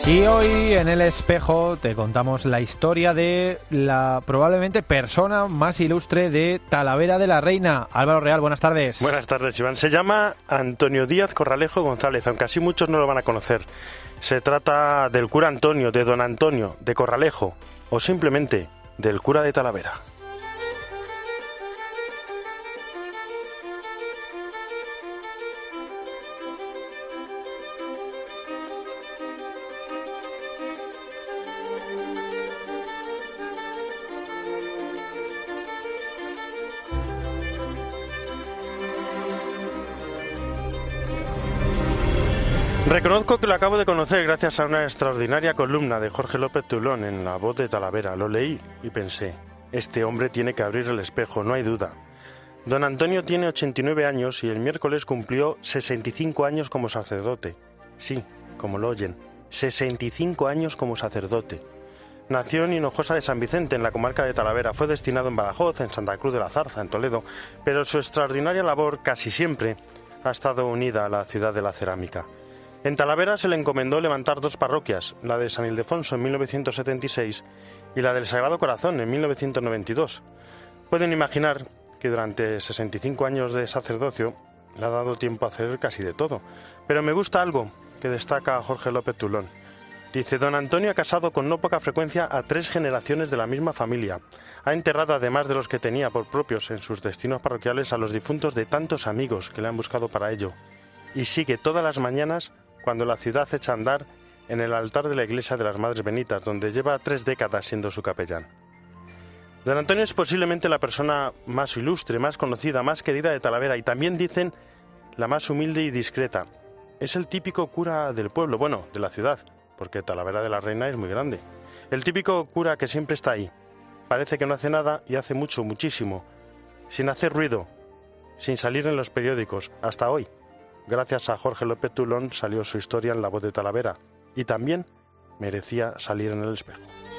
Y hoy en El Espejo te contamos la historia de la probablemente persona más ilustre de Talavera de la Reina. Álvaro Real, buenas tardes. Buenas tardes, Iván. Se llama Antonio Díaz Corralejo González, aunque así muchos no lo van a conocer. Se trata del cura Antonio, de don Antonio, de Corralejo, o simplemente del cura de Talavera. Reconozco que lo acabo de conocer gracias a una extraordinaria columna de Jorge López Tulón en La Voz de Talavera. Lo leí y pensé, este hombre tiene que abrir el espejo, no hay duda. Don Antonio tiene 89 años y el miércoles cumplió 65 años como sacerdote. Sí, como lo oyen, 65 años como sacerdote. Nació en Hinojosa de San Vicente, en la comarca de Talavera. Fue destinado en Badajoz, en Santa Cruz de la Zarza, en Toledo, pero su extraordinaria labor casi siempre ha estado unida a la ciudad de la cerámica. En Talavera se le encomendó levantar dos parroquias, la de San Ildefonso en 1976 y la del Sagrado Corazón en 1992. Pueden imaginar que durante 65 años de sacerdocio le ha dado tiempo a hacer casi de todo. Pero me gusta algo que destaca Jorge López Tulón. Dice, don Antonio ha casado con no poca frecuencia a 3 generaciones de la misma familia. Ha enterrado, además de los que tenía por propios en sus destinos parroquiales, a los difuntos de tantos amigos que le han buscado para ello. Y sigue todas las mañanas cuando la ciudad echa a andar en el altar de la iglesia de las Madres Benitas, donde lleva 3 décadas siendo su capellán. Don Antonio es posiblemente la persona más ilustre, más conocida, más querida de Talavera y también dicen la más humilde y discreta. Es el típico cura del pueblo, bueno, de la ciudad, porque Talavera de la Reina es muy grande. El típico cura que siempre está ahí. Parece que no hace nada y hace mucho, muchísimo, sin hacer ruido, sin salir en los periódicos, hasta hoy. Gracias a Jorge López Tulón salió su historia en La Voz de Talavera y también merecía salir en El Espejo.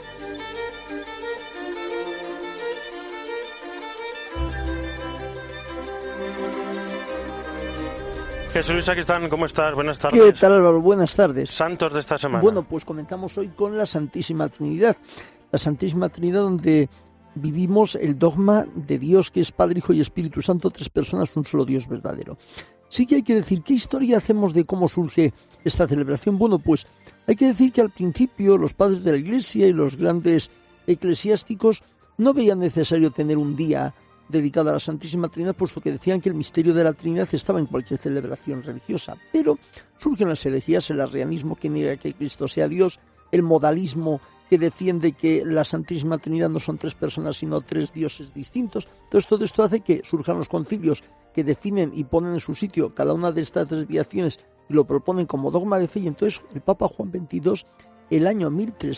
Jesús Luis Sacristán, ¿cómo estás? Buenas tardes. ¿Qué tal, Álvaro? Buenas tardes. Santos de esta semana. Bueno, pues comenzamos hoy con la Santísima Trinidad. La Santísima Trinidad, donde vivimos el dogma de Dios, que es Padre, Hijo y Espíritu Santo, 3 personas, un solo Dios verdadero. Sí que hay que decir, ¿qué historia hacemos de cómo surge esta celebración? Bueno, pues hay que decir que al principio los padres de la Iglesia y los grandes eclesiásticos no veían necesario tener un día dedicado a la Santísima Trinidad, puesto que decían que el misterio de la Trinidad estaba en cualquier celebración religiosa. Pero surgen las herejías, el arrianismo que niega que Cristo sea Dios, el modalismo que defiende que la Santísima Trinidad no son 3 personas, sino 3 dioses distintos. Entonces todo esto hace que surjan los concilios que definen y ponen en su sitio cada una de estas desviaciones y lo proponen como dogma de fe. Y entonces el Papa Juan XXII, el año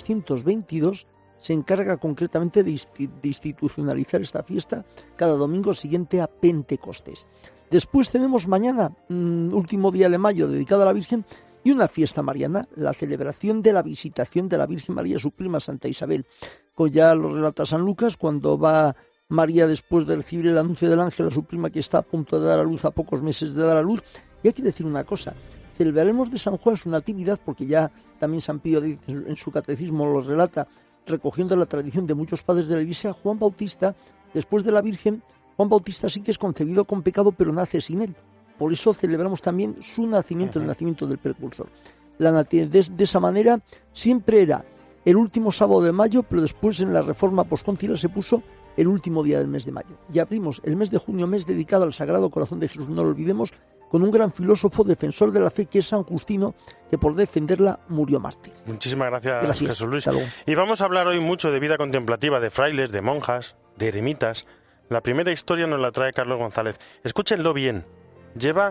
1322, se encarga concretamente de institucionalizar esta fiesta cada domingo siguiente a Pentecostés. Después tenemos mañana, último día de mayo, dedicado a la Virgen, y una fiesta mariana, la celebración de la visitación de la Virgen María a su prima Santa Isabel. Como ya lo relata San Lucas, cuando va María, después de recibir el anuncio del ángel, a su prima que está a punto de dar a luz, a pocos meses de dar a luz. Y hay que decir una cosa, celebraremos de San Juan su natividad, porque ya también San Pío en su catecismo lo relata, recogiendo la tradición de muchos padres de la Iglesia. Juan Bautista, después de la Virgen, Juan Bautista sí que es concebido con pecado, pero nace sin él. Por eso celebramos también su nacimiento, el nacimiento del precursor. La natividad de esa manera siempre era el último sábado de mayo, pero después en la reforma posconciliar se puso el último día del mes de mayo. Y abrimos el mes de junio, mes dedicado al Sagrado Corazón de Jesús, no lo olvidemos, con un gran filósofo defensor de la fe, que es San Justino, que por defenderla murió mártir. Muchísimas gracias, Jesús Luis. Y vamos a hablar hoy mucho de vida contemplativa, de frailes, de monjas, de eremitas. La primera historia nos la trae Carlos González. Escúchenlo bien. Lleva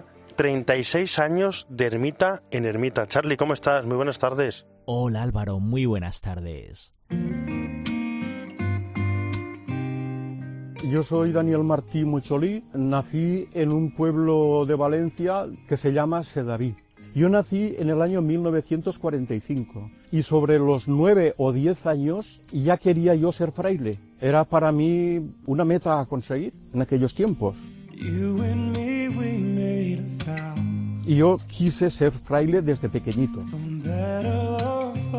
36 años de ermita en ermita. Charlie, ¿cómo estás? Muy buenas tardes. Hola Álvaro, muy buenas tardes. Yo soy Daniel Martí Mucholí, nací en un pueblo de Valencia que se llama Sedaví. Yo nací en el año 1945 y sobre los 9 o 10 años ya quería yo ser fraile. Era para mí una meta a conseguir en aquellos tiempos. Y yo quise ser fraile desde pequeñito.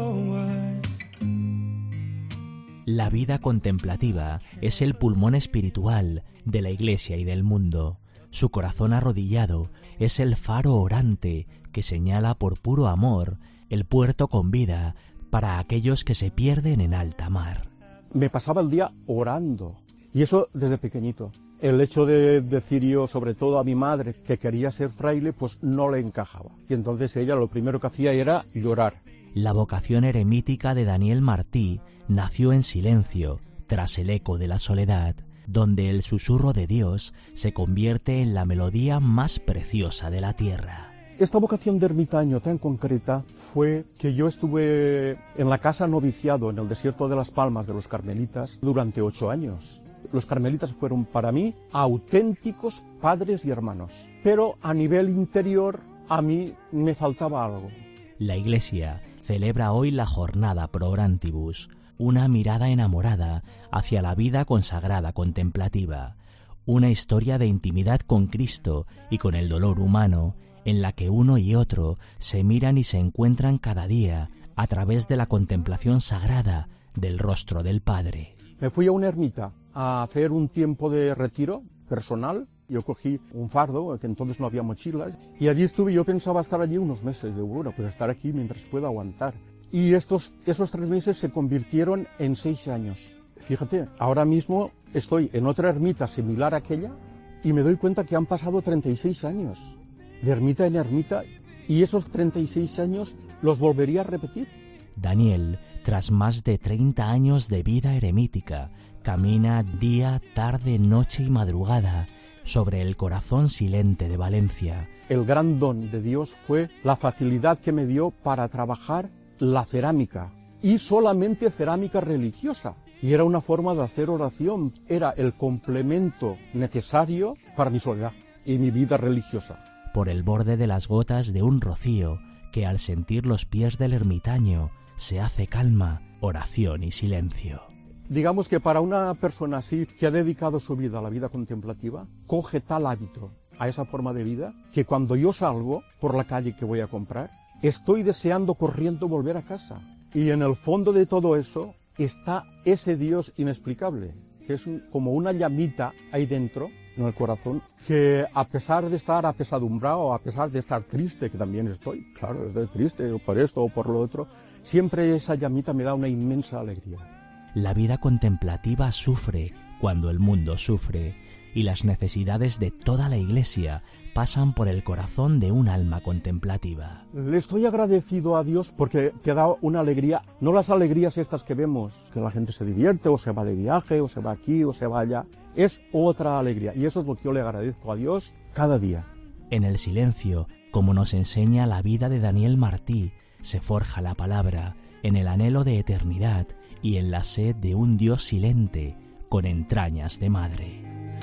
La vida contemplativa es el pulmón espiritual de la Iglesia y del mundo. Su corazón arrodillado es el faro orante que señala por puro amor el puerto con vida para aquellos que se pierden en alta mar. Me pasaba el día orando, y eso desde pequeñito. El hecho de decir yo, sobre todo a mi madre, que quería ser fraile, pues no le encajaba. Y entonces ella lo primero que hacía era llorar. La vocación eremítica de Daniel Martí nació en silencio, tras el eco de la soledad, donde el susurro de Dios se convierte en la melodía más preciosa de la tierra. Esta vocación de ermitaño tan concreta fue que yo estuve en la casa noviciado en el desierto de Las Palmas de los Carmelitas durante 8 años. Los carmelitas fueron para mí auténticos padres y hermanos, pero a nivel interior a mí me faltaba algo. La Iglesia celebra hoy la jornada Pro Orantibus, una mirada enamorada hacia la vida consagrada contemplativa, una historia de intimidad con Cristo y con el dolor humano, en la que uno y otro se miran y se encuentran cada día a través de la contemplación sagrada del rostro del Padre. Me fui a una ermita a hacer un tiempo de retiro personal. Yo cogí un fardo, que entonces no había mochilas, y allí estuve. Yo pensaba estar allí unos meses, de bueno, pues estar aquí mientras pueda aguantar. Y esos 3 meses se convirtieron en 6 años. Fíjate, ahora mismo estoy en otra ermita similar a aquella y me doy cuenta que han pasado 36 años. De ermita en ermita, y esos 36 años los volvería a repetir. Daniel, tras más de 30 años de vida eremítica, camina día, tarde, noche y madrugada sobre el corazón silente de Valencia. El gran don de Dios fue la facilidad que me dio para trabajar la cerámica, y solamente cerámica religiosa. Y era una forma de hacer oración, era el complemento necesario para mi soledad y mi vida religiosa. Por el borde de las gotas de un rocío que al sentir los pies del ermitaño se hace calma, oración y silencio. Digamos que para una persona así que ha dedicado su vida a la vida contemplativa, coge tal hábito a esa forma de vida que cuando yo salgo por la calle que voy a comprar, estoy deseando corriendo volver a casa. Y en el fondo de todo eso está ese Dios inexplicable, que es como una llamita ahí dentro, en el corazón, que a pesar de estar apesadumbrado, a pesar de estar triste, que también estoy, claro, estoy triste por esto o por lo otro, siempre esa llamita me da una inmensa alegría. La vida contemplativa sufre cuando el mundo sufre, y las necesidades de toda la Iglesia pasan por el corazón de un alma contemplativa. Le estoy agradecido a Dios porque te da una alegría, no las alegrías estas que vemos, que la gente se divierte o se va de viaje o se va aquí o se va allá, es otra alegría, y eso es lo que yo le agradezco a Dios cada día. En el silencio, como nos enseña la vida de Daniel Martí, se forja la palabra, en el anhelo de eternidad y en la sed de un Dios silente, con entrañas de madre.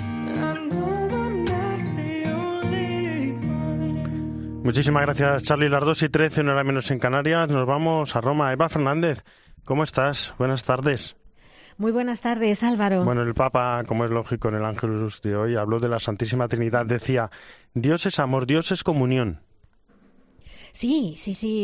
Muchísimas gracias, Charlie. Las 2:13, 1 hora menos en Canarias. Nos vamos a Roma. Eva Fernández, ¿cómo estás? Buenas tardes. Muy buenas tardes, Álvaro. Bueno, el Papa, como es lógico en el Ángelus de hoy, habló de la Santísima Trinidad. Decía, Dios es amor, Dios es comunión. Sí,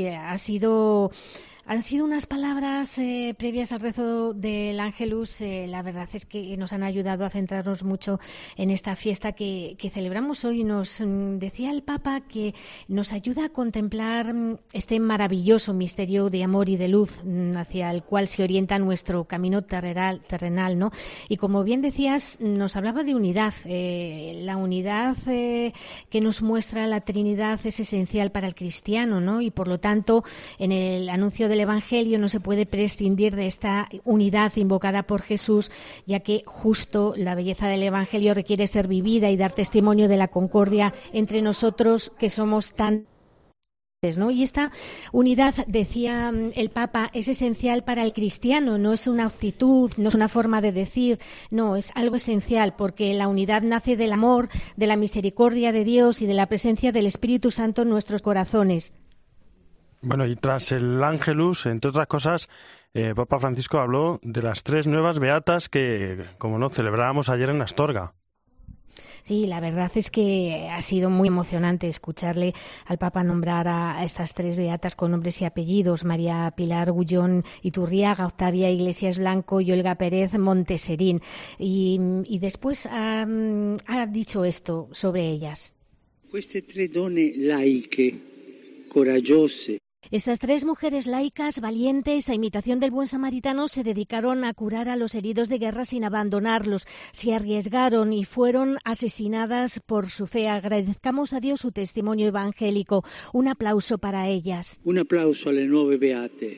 han sido unas palabras previas al rezo del Ángelus. La verdad es que nos han ayudado a centrarnos mucho en esta fiesta que celebramos hoy. Nos decía el Papa que nos ayuda a contemplar este maravilloso misterio de amor y de luz hacia el cual se orienta nuestro camino terrenal, ¿no? Y como bien decías, nos hablaba de unidad. La unidad que nos muestra la Trinidad es esencial para el cristiano, ¿no? Y por lo tanto, en el anuncio del Evangelio no se puede prescindir de esta unidad invocada por Jesús, ya que justo la belleza del Evangelio requiere ser vivida y dar testimonio de la concordia entre nosotros que somos tan, ¿no? Y esta unidad, decía el Papa, es esencial para el cristiano, no es una actitud, no es una forma de decir, no, es algo esencial, porque la unidad nace del amor, de la misericordia de Dios y de la presencia del Espíritu Santo en nuestros corazones. Bueno, y tras el Ángelus, entre otras cosas, Papa Francisco habló de las 3 nuevas beatas que, como no, celebrábamos ayer en Astorga. Sí, la verdad es que ha sido muy emocionante escucharle al Papa nombrar a estas 3 beatas con nombres y apellidos: María Pilar Gullón Iturriaga, Octavia Iglesias Blanco y Olga Pérez Monteserín. Y después ha dicho esto sobre ellas. Queste 3 donne laiche, coraggiose. Estas 3 mujeres laicas, valientes, a imitación del buen samaritano, se dedicaron a curar a los heridos de guerra sin abandonarlos. Se arriesgaron y fueron asesinadas por su fe. Agradezcamos a Dios su testimonio evangélico. Un aplauso para ellas. Un aplauso alle 9 beate.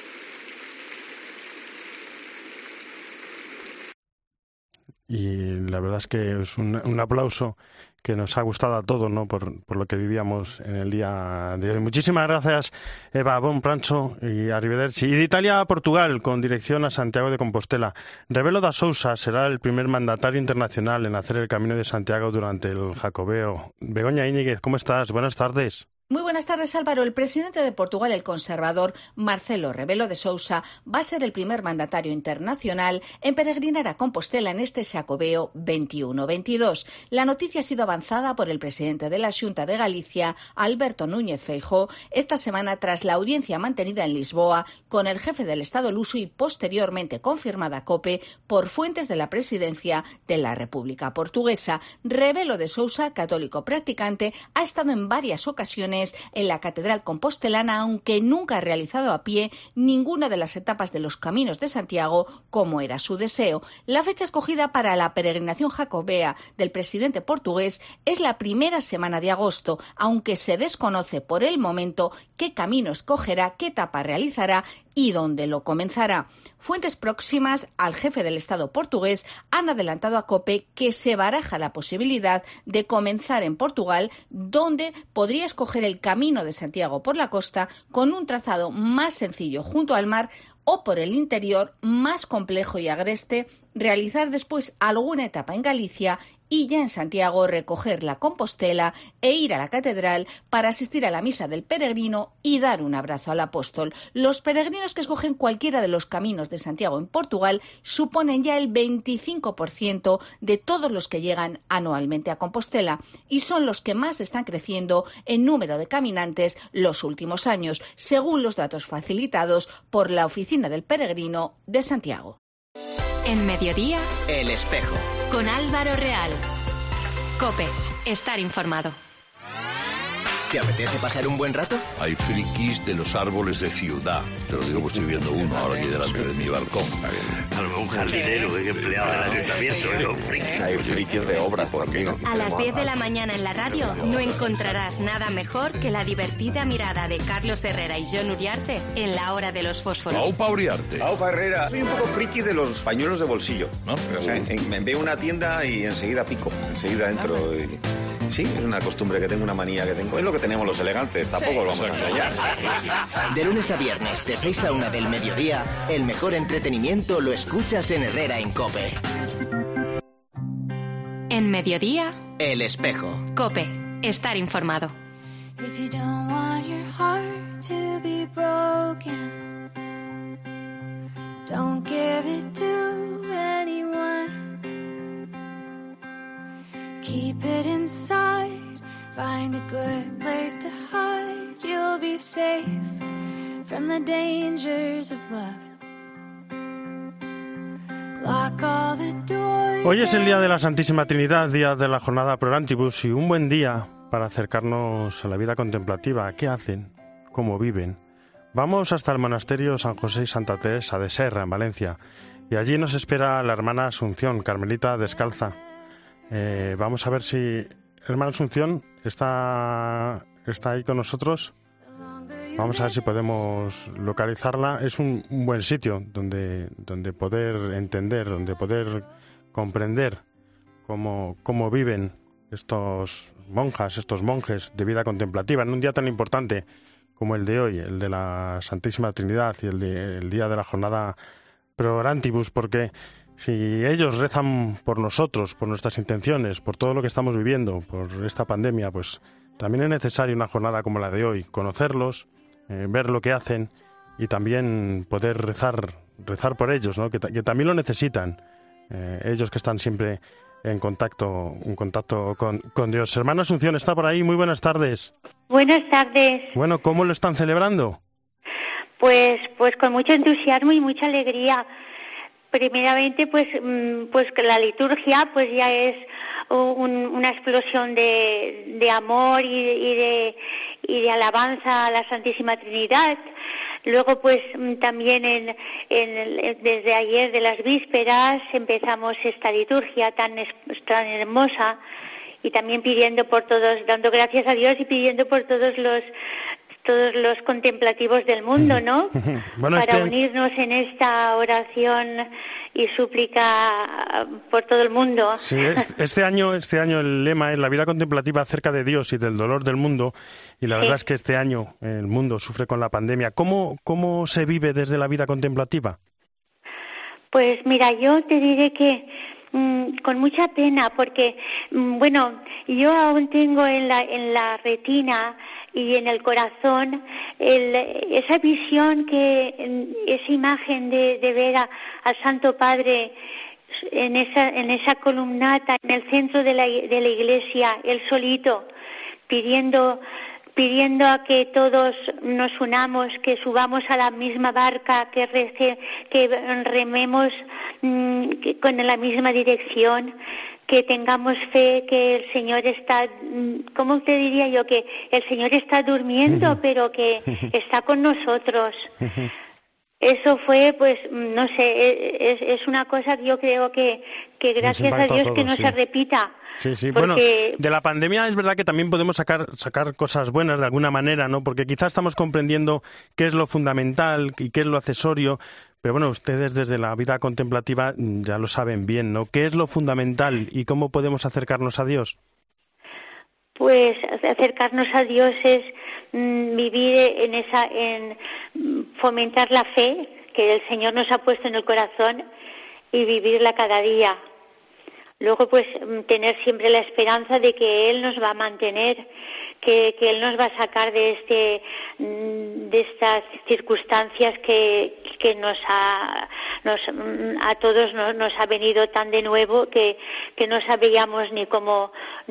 Y la verdad es que es un aplauso que nos ha gustado a todos, ¿no? Por lo que vivíamos en el día de hoy. Muchísimas gracias, Eva. Buon pranzo y arrivederci. Y de Italia a Portugal, con dirección a Santiago de Compostela. Rebelo da Sousa será el primer mandatario internacional en hacer el Camino de Santiago durante el Jacobeo. Begoña Íñiguez, ¿cómo estás? Buenas tardes. Muy buenas tardes, Álvaro. El presidente de Portugal, el conservador Marcelo Rebelo de Sousa, va a ser el primer mandatario internacional en peregrinar a Compostela en este Xacobeo 21-22. La noticia ha sido avanzada por el presidente de la Xunta de Galicia, Alberto Núñez Feijóo, esta semana tras la audiencia mantenida en Lisboa con el jefe del Estado luso y posteriormente confirmada COPE por fuentes de la presidencia de la República Portuguesa. Rebelo de Sousa, católico practicante, ha estado en varias ocasiones en la Catedral Compostelana, aunque nunca ha realizado a pie ninguna de las etapas de los Caminos de Santiago, como era su deseo. La fecha escogida para la peregrinación jacobea del presidente portugués es la primera semana de agosto, aunque se desconoce por el momento qué camino escogerá, qué etapa realizará y dónde lo comenzará. Fuentes próximas al jefe del Estado portugués han adelantado a COPE que se baraja la posibilidad de comenzar en Portugal, donde podría escoger el Camino de Santiago por la costa, con un trazado más sencillo junto al mar, o por el interior, más complejo y agreste, realizar después alguna etapa en Galicia y ya en Santiago recoger la Compostela e ir a la catedral para asistir a la misa del peregrino y dar un abrazo al apóstol. Los peregrinos que escogen cualquiera de los caminos de Santiago en Portugal suponen ya el 25% de todos los que llegan anualmente a Compostela y son los que más están creciendo en número de caminantes los últimos años, según los datos facilitados por la Oficina del Peregrino de Santiago. En Mediodía, El Espejo. Con Álvaro Real. COPE. Estar informado. ¿Te apetece pasar un buen rato? Hay frikis de los árboles de ciudad. Te lo digo porque estoy viendo uno ahora aquí delante de mi balcón. A lo mejor un jardinero, un empleado del ayuntamiento, ¿no? Un friki. Hay frikis de obras por aquí. A las 10 de la mañana en la radio no encontrarás nada mejor que la divertida mirada de Carlos Herrera y Jon Uriarte en La Hora de los Fósforos. Aupa Uriarte. Aupa Herrera. Soy un poco friki de los pañuelos de bolsillo, ¿no? O sea, me veo una tienda y enseguida pico, enseguida entro. Sí, es una costumbre que tengo, una manía que tengo. Es lo que tenemos los elegantes, tampoco lo vamos a engañar. De lunes a viernes, de 6 a 1 del mediodía, el mejor entretenimiento lo escuchas en Herrera en COPE. En Mediodía, El Espejo. COPE. Estar informado. If you don't want your heart to be broken, don't give it to anyone. Keep it inside, find a good place to hide. You'll be safe from the dangers of love. Lock all the doors. Hoy es el día de la Santísima Trinidad, día de la jornada Pro Orantibus, y un buen día para acercarnos a la vida contemplativa. ¿Qué hacen? ¿Cómo viven? Vamos hasta el monasterio San José y Santa Teresa de Serra, en Valencia, y allí nos espera la hermana Asunción, carmelita descalza. Vamos a ver si hermana Asunción está ahí con nosotros. Vamos a ver si podemos localizarla. Es un buen sitio donde poder entender, donde poder comprender cómo viven estos monjas, estos monjes de vida contemplativa en un día tan importante como el de hoy, el de la Santísima Trinidad y el día de la jornada Pro Orantibus, porque si ellos rezan por nosotros, por nuestras intenciones, por todo lo que estamos viviendo, por esta pandemia, pues también es necesaria una jornada como la de hoy, conocerlos, ver lo que hacen y también poder rezar por ellos, ¿no? que también lo necesitan, ellos que están siempre en contacto con Dios. Hermana Asunción, está por ahí. Muy buenas tardes. Buenas tardes. Bueno, ¿cómo lo están celebrando? Pues con mucho entusiasmo y mucha alegría. Primeramente, pues que la liturgia pues ya es una explosión de amor y de alabanza a la Santísima Trinidad. Luego, pues también desde ayer de las vísperas empezamos esta liturgia tan hermosa, y también pidiendo por todos, dando gracias a Dios y pidiendo por todos los contemplativos del mundo, ¿no? Bueno, para unirnos en esta oración y súplica por todo el mundo. Sí, este año el lema es la vida contemplativa cerca de Dios y del dolor del mundo, y la verdad es que este año el mundo sufre con la pandemia. ¿Cómo se vive desde la vida contemplativa? Pues mira, yo te diré que con mucha pena, porque bueno, yo aún tengo en la retina y en el corazón esa visión, esa imagen de ver al Santo Padre en esa columnata en el centro de la iglesia, él solito, pidiendo a que todos nos unamos, que subamos a la misma barca, que rememos con la misma dirección, que tengamos fe, que el Señor está, ¿cómo te diría yo? Que el Señor está durmiendo, pero que está con nosotros. Eso fue, pues, no sé, es una cosa que yo creo que gracias a Dios que no se repita. Sí, porque... bueno, de la pandemia es verdad que también podemos sacar cosas buenas de alguna manera, ¿no? Porque quizás estamos comprendiendo qué es lo fundamental y qué es lo accesorio, pero bueno, ustedes desde la vida contemplativa ya lo saben bien, ¿no? ¿Qué es lo fundamental y cómo podemos acercarnos a Dios? Pues acercarnos a Dios es vivir en fomentar la fe que el Señor nos ha puesto en el corazón y vivirla cada día. Luego, pues, tener siempre la esperanza de que Él nos va a mantener, que Él nos va a sacar de estas circunstancias que a todos nos ha venido tan de nuevo que no sabíamos ni cómo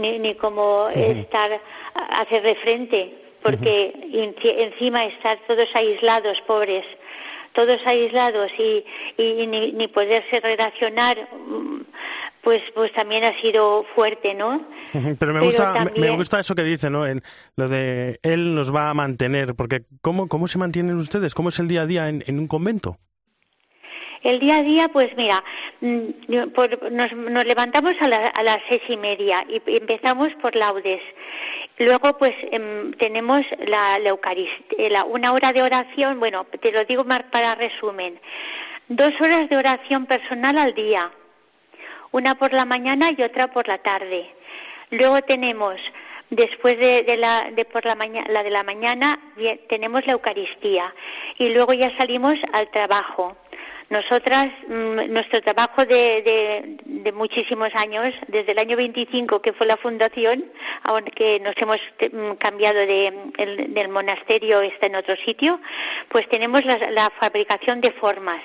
hacerle frente, porque encima estar todos aislados, pobres, todos aislados y ni poderse relacionar, pues también ha sido fuerte, ¿no? Pero me gusta eso que dice, ¿no? Lo de Él nos va a mantener, porque ¿cómo se mantienen ustedes? ¿Cómo es el día a día en un convento? El día a día, pues mira, nos levantamos a las 6:30 y empezamos por laudes. Luego, pues tenemos la Eucaristía, una hora de oración. Bueno, te lo digo más para resumen. 2 horas de oración personal al día, una por la mañana y otra por la tarde. Luego tenemos, después de la de la mañana, tenemos la Eucaristía y luego ya salimos al trabajo. Nosotras, nuestro trabajo de muchísimos años, desde el año 25 que fue la fundación, aunque nos hemos cambiado del monasterio, está en otro sitio, pues tenemos la fabricación de formas.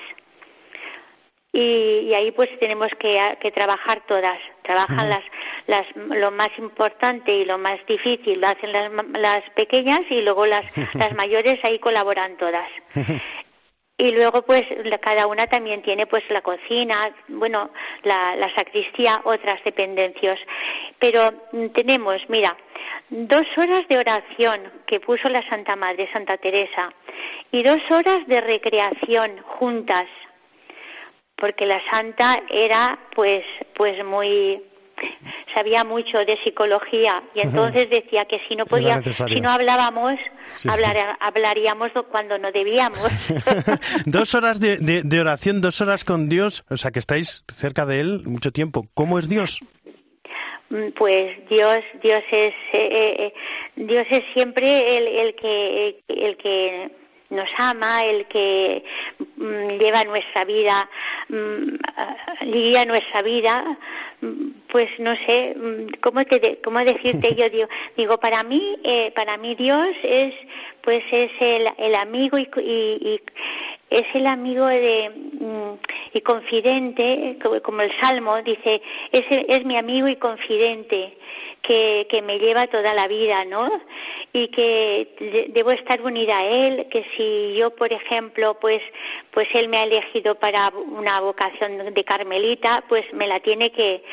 Y ahí pues tenemos que trabajar todas. Trabajan lo más importante y lo más difícil lo hacen las pequeñas, y luego las mayores ahí colaboran todas. Y luego, pues, cada una también tiene, pues, la cocina, bueno, la sacristía, otras dependencias. Pero tenemos, mira, 2 horas de oración que puso la Santa Madre, Santa Teresa, y 2 horas de recreación juntas, porque la Santa era, pues muy... sabía mucho de psicología, y entonces decía que si no hablábamos, hablaríamos cuando no debíamos. 2 horas de oración, 2 horas con Dios, o sea que estáis cerca de Él mucho tiempo. ¿Cómo es Dios? Pues Dios es siempre el que nos ama, el que lleva nuestra vida, guía nuestra vida, pues no sé cómo decirte. Yo digo para mí Dios es el amigo y es el amigo y confidente, como el Salmo dice, es mi amigo y confidente que me lleva toda la vida, ¿no? Y que debo estar unida a él, que si yo, por ejemplo, pues él me ha elegido para una vocación de carmelita, pues me la tiene que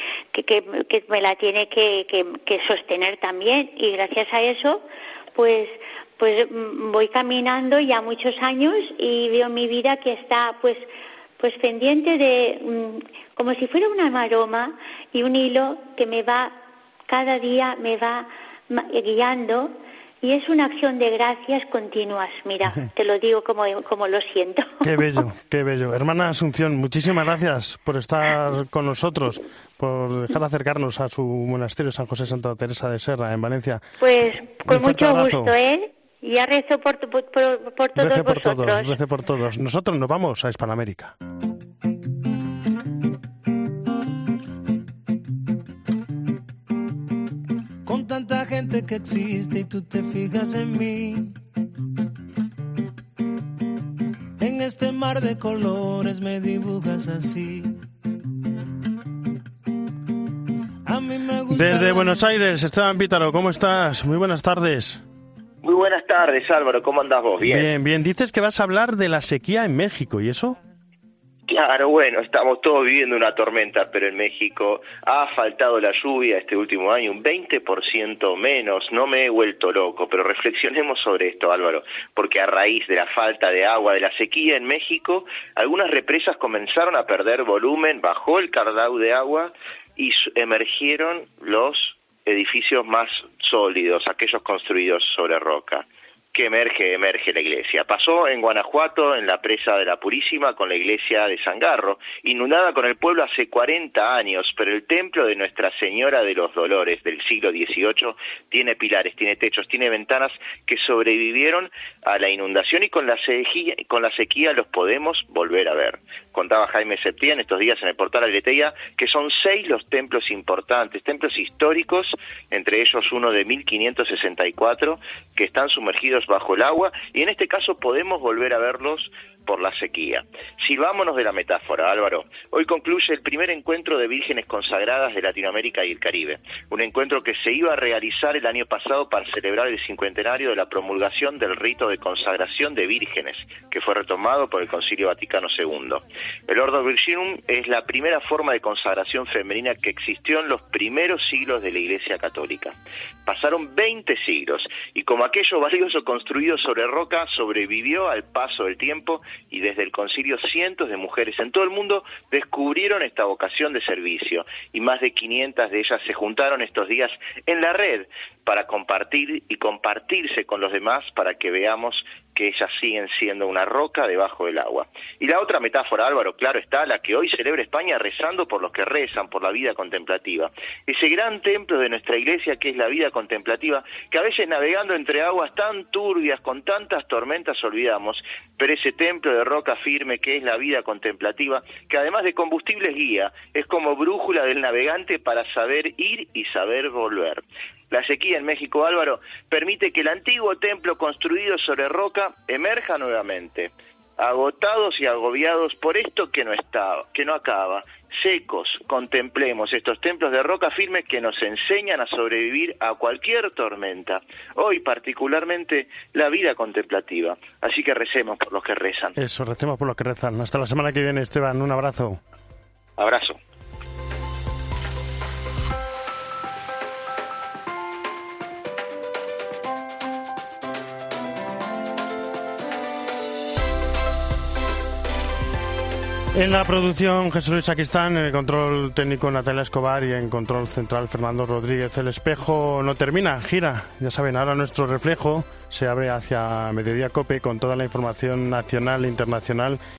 sostener también, y gracias a eso pues voy caminando ya muchos años y veo mi vida que está pues pendiente de como si fuera una maroma y un hilo que cada día me va guiando, y es una acción de gracias continuas. Mira, te lo digo como lo siento. Qué bello, qué bello. Hermana Asunción, muchísimas gracias por estar con nosotros, por dejar acercarnos a su monasterio San José Santa Teresa de Serra, en Valencia. Pues con mucho gusto, Y ya rezo por todos vosotros. Rece por todos. Nosotros nos vamos a Hispanoamérica. Con tanta gente que existe y tú te fijas en mí, en este mar de colores me dibujas así. A mí me gusta. Desde Buenos Aires, Esteban Pítaro, ¿cómo estás? Muy buenas tardes. Muy buenas tardes, Álvaro, ¿cómo andás vos? Bien, bien. Dices que vas a hablar de la sequía en México, ¿y eso? Claro, bueno, estamos todos viviendo una tormenta, pero en México ha faltado la lluvia este último año, un 20% menos. No me he vuelto loco, pero reflexionemos sobre esto, Álvaro, porque a raíz de la falta de agua, de la sequía en México, algunas represas comenzaron a perder volumen, bajó el caudal de agua y emergieron los edificios más sólidos, aquellos construidos sobre roca. Que emerge la iglesia. Pasó en Guanajuato, en la presa de la Purísima, con la iglesia de San Garro, inundada con el pueblo hace 40 años, pero el templo de Nuestra Señora de los Dolores del siglo XVIII tiene pilares, tiene techos, tiene ventanas que sobrevivieron a la inundación, y con la sequía los podemos volver a ver. Contaba Jaime Septién estos días en el portal Aleteia que son 6 los templos importantes, templos históricos, entre ellos uno de 1564, que están sumergidos bajo el agua, y en este caso podemos volver a verlos por la sequía. Sirvámonos de la metáfora, Álvaro. Hoy concluye el primer encuentro de vírgenes consagradas de Latinoamérica y el Caribe, un encuentro que se iba a realizar el año pasado para celebrar el 50º de la promulgación del rito de consagración de vírgenes, que fue retomado por el Concilio Vaticano II. El Ordo Virginum es la primera forma de consagración femenina que existió en los primeros siglos de la Iglesia Católica. Pasaron 20 siglos, y como aquello valioso construido sobre roca sobrevivió al paso del tiempo, y desde el concilio cientos de mujeres en todo el mundo descubrieron esta vocación de servicio, y más de 500 de ellas se juntaron estos días en la red para compartir y compartirse con los demás, para que veamos que ellas siguen siendo una roca debajo del agua. Y la otra metáfora, Álvaro, claro está, la que hoy celebra España, rezando por los que rezan, por la vida contemplativa. Ese gran templo de nuestra iglesia que es la vida contemplativa, que a veces navegando entre aguas tan turbias, con tantas tormentas, olvidamos, pero ese templo de roca firme que es la vida contemplativa, que además de combustible es guía, es como brújula del navegante para saber ir y saber volver. La sequía en México, Álvaro, permite que el antiguo templo construido sobre roca emerja nuevamente, agotados y agobiados por esto que no acaba. Secos, contemplemos estos templos de roca firme que nos enseñan a sobrevivir a cualquier tormenta. Hoy, particularmente, la vida contemplativa. Así que recemos por los que rezan. Eso, recemos por los que rezan. Hasta la semana que viene, Esteban. Un abrazo. Abrazo. En la producción Jesús Luis Sacristán, en el control técnico Natalia Escobar y en control central Fernando Rodríguez. El espejo no termina, gira. Ya saben, ahora nuestro reflejo se abre hacia Mediodía COPE con toda la información nacional e internacional